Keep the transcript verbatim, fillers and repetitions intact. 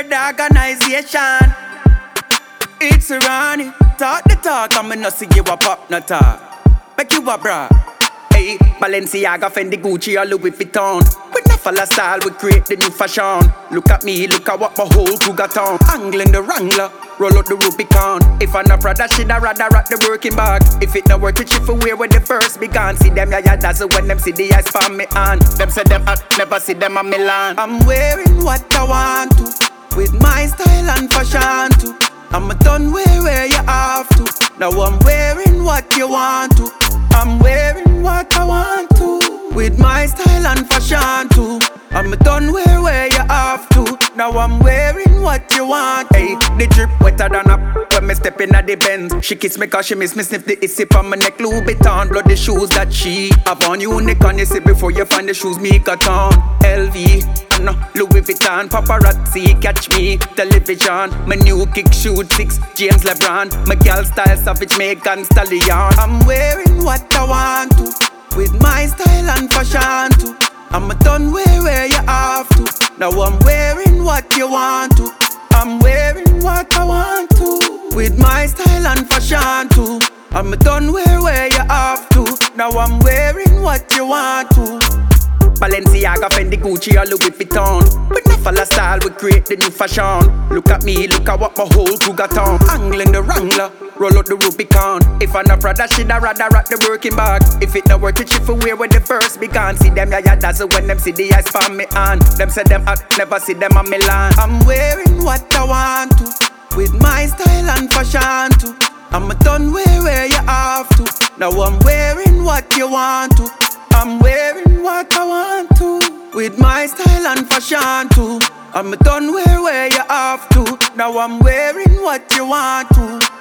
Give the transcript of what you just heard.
the organization. It's Ronnie, talk the talk, I'm not see you a pop no talk. Make you a bra. Hey, Balenciaga, Fendi, Gucci, or Louis Vuitton. With no follow style, we create the new fashion. Look at me, look at what my whole crew got on. Angling the Wrangler, roll out the Rubicon. If I'm not Prada, she'd rather rock the working bag. If it not work, it she for wear when the first began. See them, yeah, yeah, that's when them see the eyes from me on. Them say them hot, never see them a Milan. I'm wearing what I want to, with my style and fashion too. I'm done wear where you have to. Now I'm wearing what you want to. I'm wearing what I want to, with my style and fashion too. I'm done wear where you have to. Now I'm wearing what you want. Hey, the drip wetter than up when me step in at the Benz. She kiss me cause she miss me sniff the issy from my neck. Louis Vuitton, bloody shoes that she have on. Unicorn, you see before you find the shoes me got on. L V, no, Louis Vuitton, paparazzi catch me. Television, my new kick shoot six, James LeBron. My gal style savage, Megan Stallion. I'm wearing what I want to, with my style and fashion too. I'm done wear where you have to. Now I'm wearing what you want to. I'm wearing what I want to, with my style and fashion too. I'm done wear where you have to. Now I'm wearing what you want to. Balenciaga, Fendi, Gucci, or Louis Vuitton. With no follow style, we create the new fashion. Look at me, look at what my whole crew got on. Angling the Wrangler, roll out the Rubicon. If I'm not Prada, she'd rather rock the working bag. If it not work, it she for wear when the first began. See them, yeah, yeah, that's when them see the eyes from me on. Them say them hot, never see them a Milan. I'm wearing what I want to, with my style and fashion too. I'm done wear where you have to. Now I'm wearing what you want to. I'm wearing what I want to, with my style and fashion too. I'm done wear where you have to. Now I'm wearing what you want to.